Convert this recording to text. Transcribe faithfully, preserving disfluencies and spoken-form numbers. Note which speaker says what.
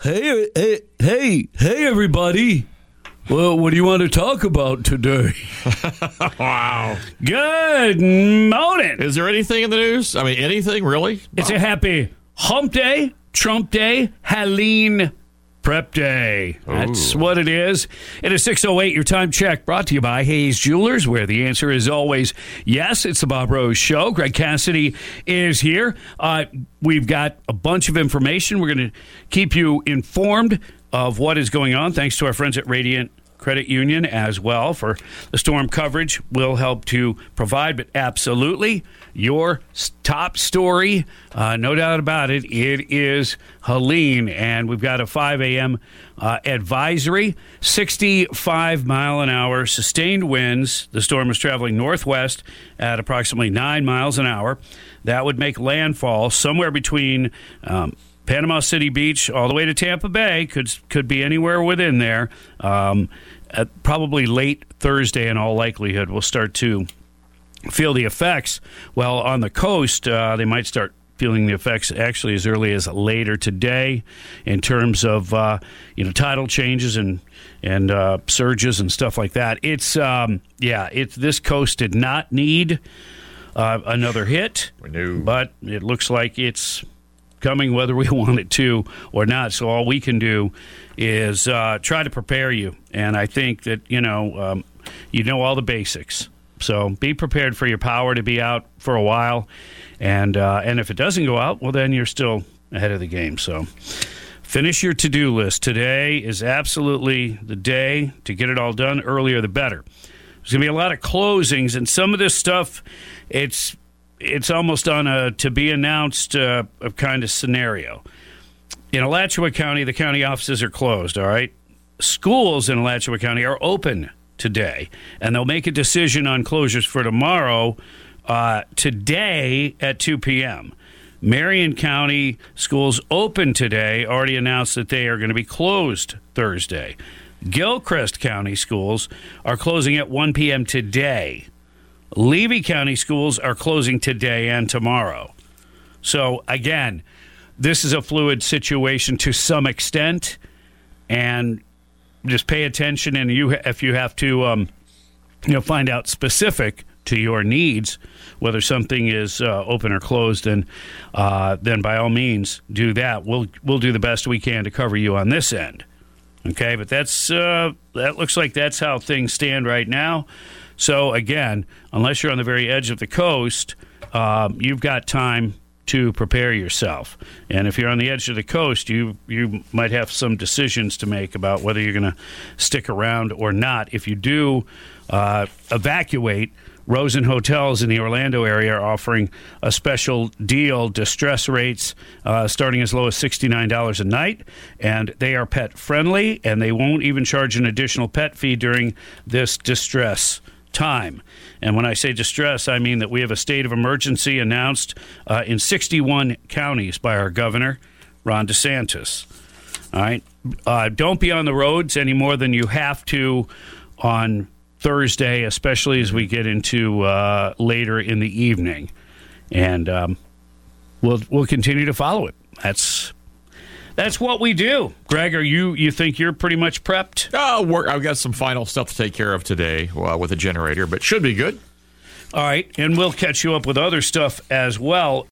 Speaker 1: Hey, hey, hey, hey, everybody. Well, what do you want to talk about today?
Speaker 2: Wow.
Speaker 1: Good morning.
Speaker 2: Is there anything in the news? I mean, anything, really?
Speaker 1: It's a happy hump day, Trump day, Halloween prep day. That's
Speaker 2: Ooh.
Speaker 1: what it is. It is six oh eight, your time check, brought to you by Hayes Jewelers, where the answer is always yes. It's the Bob Rose Show. Greg Cassidy is here. Uh, we've got a bunch of information. We're going to keep you informed of what is going on, thanks to our friends at Radiant Credit Union as well for the storm coverage we'll help to provide. But absolutely, your top story, uh, no doubt about it, it is Helene. And we've got a five a.m. Uh, advisory, sixty-five mile an hour sustained winds. The storm is traveling northwest at approximately nine miles an hour. That would make landfall somewhere between Um, Panama City Beach all the way to Tampa Bay, could could be anywhere within there. Um, at probably late Thursday in all likelihood, we'll start to feel the effects. Well, on the coast, uh, they might start feeling the effects actually as early as later today in terms of uh, you know tidal changes and and uh, surges and stuff like that. It's um, yeah, it's this coast did not need uh, another hit,
Speaker 2: We knew.
Speaker 1: but it looks like it's coming whether we want it to or not. So all we can do is uh, try to prepare you. And I think that, you know, um, you know all the basics. So be prepared for your power to be out for a while. And uh, and if it doesn't go out, well, then you're still ahead of the game. So finish your to-do list. Today is absolutely the day to get it all done. Earlier, the better. There's going to be a lot of closings, and some of this stuff, it's it's almost on a to-be-announced uh, kind of scenario. In Alachua County, the county offices are closed, all right? Schools in Alachua County are open today, and they'll make a decision on closures for tomorrow, uh, today at two p.m. Marion County schools open today, already announced that they are going to be closed Thursday. Gilchrist County schools are closing at one p.m. today. Levy County schools are closing today and tomorrow. So, again, this is a fluid situation to some extent, and just pay attention. And you, if you have to, um, you know, find out specific to your needs, whether something is uh, open or closed, then, uh, then by all means do that. We'll we'll do the best we can to cover you on this end. Okay, but that's uh, that looks like that's how things stand right now. So, again, unless you're on the very edge of the coast, um, you've got time to prepare yourself. And if you're on the edge of the coast, you you might have some decisions to make about whether you're going to stick around or not. If you do uh, evacuate, Rosen Hotels in the Orlando area are offering a special deal, distress rates uh, starting as low as sixty-nine dollars a night, and they are pet friendly, and they won't even charge an additional pet fee during this distress time. And when I say distress, I mean that we have a state of emergency announced uh, in sixty-one counties by our governor, Ron DeSantis. All right. Uh, don't be on the roads any more than you have to on Thursday, especially as we get into uh, later in the evening. And um, we'll we'll continue to follow it. That's That's what we do. Greg, are you you think you're pretty much prepped?
Speaker 2: Oh, work. I've got some final stuff to take care of today uh, with a generator, but should be good.
Speaker 1: All right, and we'll catch you up with other stuff as well.